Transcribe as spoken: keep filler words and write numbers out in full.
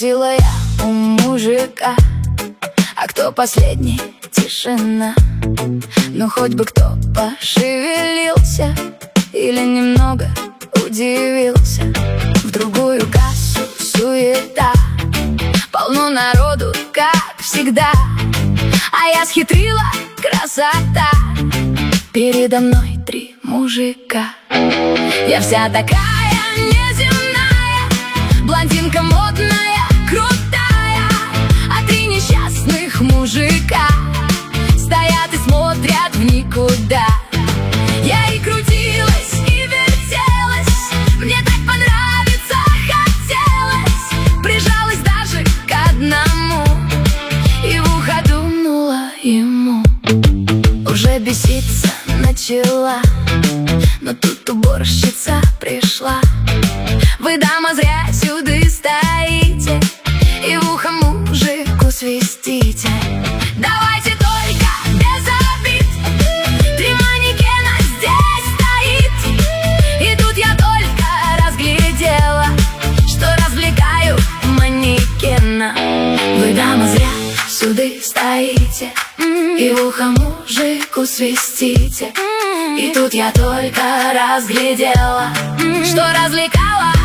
Спросила я у мужика: а кто последний? Тишина. Ну хоть бы кто пошевелился или немного удивился. В другую кассу суета, полно народу, как всегда. А я схитрила, красота. Передо мной три мужика. Я вся такая неземная, блондинка модная, крутая. А три несчастных мужика стоят и смотрят в никуда. Я и крутилась, и вертелась, мне так понравиться хотелось. Прижалась даже к одному и в ухо дунула ему. Уже беситься начала, но тут уборщица пришла. Вы, дама, зря сюда стоите и в ухо мужику свистите. Давайте только без обид, три манекена здесь стоит. И тут я только разглядела, что развлекаю манекена. Вы, дама, зря сюда стоите и в ухо мужику свистите. И тут я только разглядела, что развлекала